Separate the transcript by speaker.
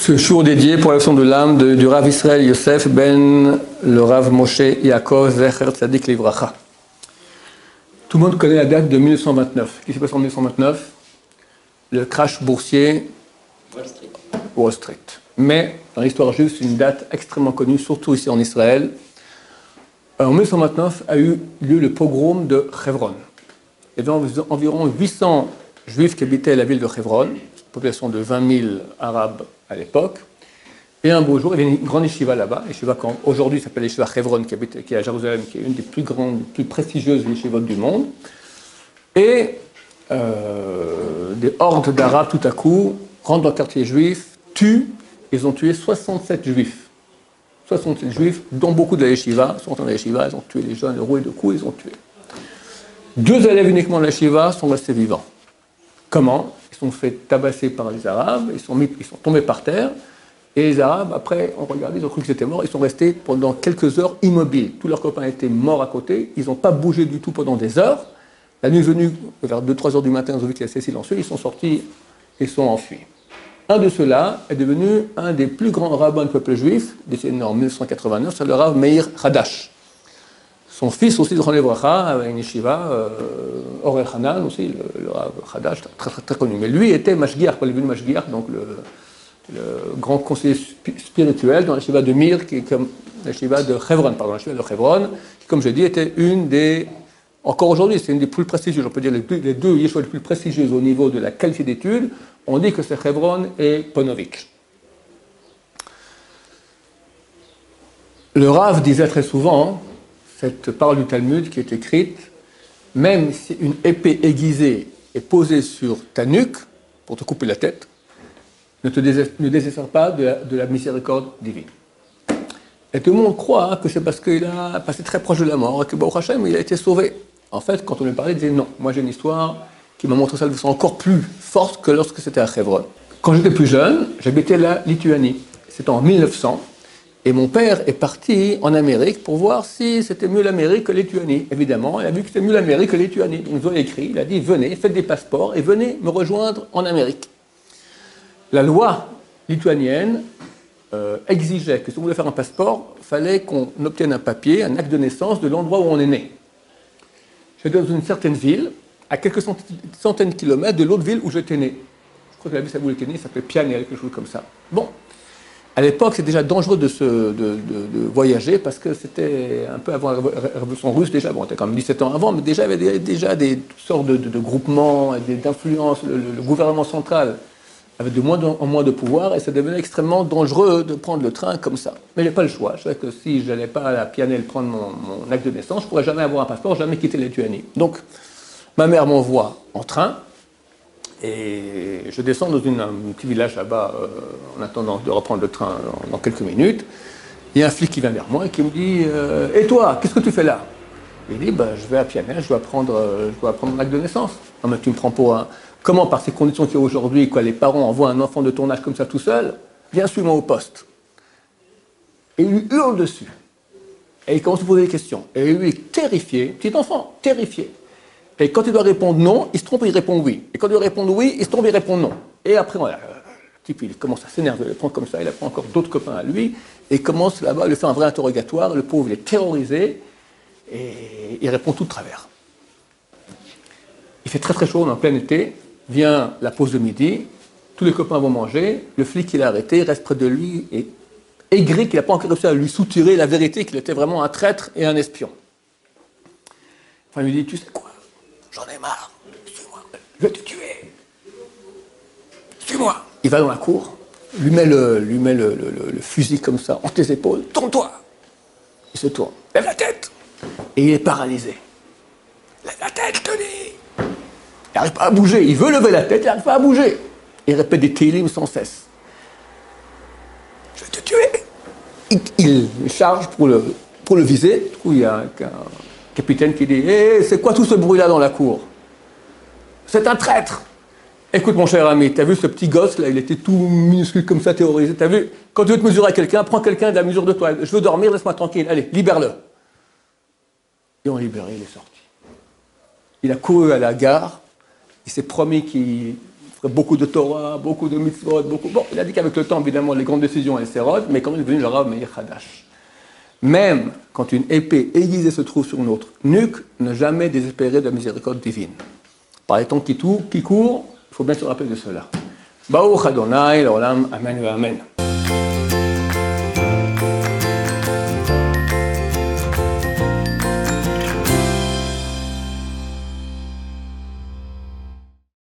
Speaker 1: Ce jour dédié pour la leçon de l'âme du Rav Israël Yosef ben le Rav Moshe Yaakov Zecher Tzadik Livracha. Tout le monde connaît la date de 1929. Qu'est-ce qui s'est passé en 1929? Le crash boursier Wall Street. Mais dans l'histoire juive, c'est une date extrêmement connue, surtout ici en Israël. En 1929 a eu lieu le pogrom de Hebron. Il y avait environ 800 juifs qui habitaient la ville de Hebron, population de 20 000 arabes à l'époque. Et un beau jour, il y avait une grande yeshiva là-bas, yeshiva aujourd'hui s'appelle yeshiva Hebron, qui est à Jérusalem, qui est une des plus grandes, plus prestigieuses yeshivot du monde. Et des hordes d'arabes, tout à coup, rentrent dans le quartier juif, tuent, ils ont tué 67 juifs. 67 juifs, dont beaucoup de la yeshiva, sont dans la yeshiva, ils ont tué les jeunes, le roué de coups, ils ont tué. 2 élèves uniquement de la yeshiva sont restés vivants. Comment? Ils sont fait tabasser par les Arabes, ils sont tombés par terre, et les Arabes, après, ont regardé, ils ont cru qu'ils étaient morts, ils sont restés pendant quelques heures immobiles. Tous leurs copains étaient morts à côté, ils n'ont pas bougé du tout pendant des heures. La nuit venue, vers 2-3 heures du matin, ils ont vu qu'il y avait assez silencieux, ils sont sortis et sont enfuis. Un de ceux-là est devenu un des plus grands rabbins du peuple juif, décédé en 1989, c'est le Rav Meir Hadash. Son fils aussi, Zichron Livracha, avait une yeshiva, Orel Hanan aussi, le Rav Hadash, très connu. Mais lui était Mashgiach, il est devenu Mashgiach, donc le grand conseiller spirituel dans la yeshiva de Mir, qui est comme la yeshiva de Hebron, qui, comme je dis, était une des... Encore aujourd'hui, c'est une des plus prestigieuses, on peut dire les deux yeshivas les plus prestigieuses au niveau de la qualité d'études. On dit que c'est Hebron et Ponovitch. Le Rav disait très souvent, cette parole du Talmud qui est écrite, même si une épée aiguisée est posée sur ta nuque pour te couper la tête, ne désespère pas de la miséricorde divine. Et tout le monde croit que c'est parce qu'il a passé très proche de la mort et que Baruch Hashem, il a été sauvé. En fait, quand on lui parlait, il disait non, moi j'ai une histoire qui m'a montré ça de façon encore plus forte que lorsque c'était à Hebron. Quand j'étais plus jeune, j'habitais la Lituanie. C'était en 1900. Et mon père est parti en Amérique pour voir si c'était mieux l'Amérique que la Lituanie. Évidemment, il a vu que c'était mieux l'Amérique que la Lituanie. Il nous a écrit, il a dit venez, faites des passeports et venez me rejoindre en Amérique. La loi lituanienne exigeait que si on voulait faire un passeport, il fallait qu'on obtienne un papier, un acte de naissance de l'endroit où on est né. J'étais dans une certaine ville, à quelques centaines de kilomètres de l'autre ville où j'étais né. Je crois que la ville où j'étais né, ça s'appelait Pianel, quelque chose comme ça. Bon. À l'époque, c'était déjà dangereux de voyager parce que c'était un peu avant la révolution russe déjà. Bon, on était quand même 17 ans avant, mais déjà, il y avait déjà des sortes de groupements, d'influences. Le gouvernement central avait de moins en moins de pouvoir et ça devenait extrêmement dangereux de prendre le train comme ça. Mais je n'avais pas le choix. Je savais que si je n'allais pas à la Pianel prendre mon acte de naissance, je ne pourrais jamais avoir un passeport, jamais quitter la Lituanie. Donc, ma mère m'envoie en train. Et je descends dans un petit village là-bas en attendant de reprendre le train dans quelques minutes. Il y a un flic qui vient vers moi et qui me dit « Et toi, qu'est-ce que tu fais là ?» Il dit je vais à Pianel, je dois prendre mon acte de naissance. » Non mais tu me prends pour un... Comment, par ces conditions qu'il y a aujourd'hui, les parents envoient un enfant de ton âge comme ça tout seul, viens suis-moi au poste. Et il lui hurle dessus. Et il commence à poser des questions. Et lui est terrifié, petit enfant, terrifié. Et quand il doit répondre non, il se trompe et il répond oui. Et quand il doit répondre oui, il se trompe et il répond non. Et après, voilà, le type, il commence à s'énerver, il le prend comme ça, il apprend encore d'autres copains à lui, et commence là-bas à lui faire un vrai interrogatoire. Le pauvre, il est terrorisé, et il répond tout de travers. Il fait très très chaud, on est en plein été, vient la pause de midi, tous les copains vont manger, le flic il est arrêté, il reste près de lui, et aigri qu'il n'a pas encore réussi à lui soutirer la vérité, qu'il était vraiment un traître et un espion. Enfin, il lui dit, tu sais quoi? J'en ai marre, suis-moi, je vais te tuer. Suis-moi. Il va dans la cour, lui met le fusil comme ça, entre les épaules, tourne-toi. Il se tourne, lève la tête. Et il est paralysé. Lève la tête, je te dis. Il n'arrive pas à bouger, il veut lever la tête, il n'arrive pas à bouger. Il répète des télim sans cesse. Je vais te tuer. Il charge pour le viser. Du coup, il y a un capitaine qui dit « Hé, c'est quoi tout ce bruit-là dans la cour? C'est un traître. Écoute, mon cher ami, t'as vu ce petit gosse, là, il était tout minuscule comme ça, terrorisé. T'as vu? Quand tu veux te mesurer à quelqu'un, prends quelqu'un de la mesure de toi. Je veux dormir, laisse-moi tranquille. Allez, libère-le. » Et on libéré, il est sorti. Il a couru à la gare. Il s'est promis qu'il ferait beaucoup de Torah, beaucoup de mitzvot, beaucoup... Bon, il a dit qu'avec le temps, évidemment, les grandes décisions, elles s'érodent, mais quand il est devenu le Rav Meir Hadash. Même quand une épée aiguisée se trouve sur notre nuque, ne jamais désespérer de la miséricorde divine. Par les temps qui courent, il faut bien se rappeler de cela. Baruch Adonai, l'olam, amen et amen.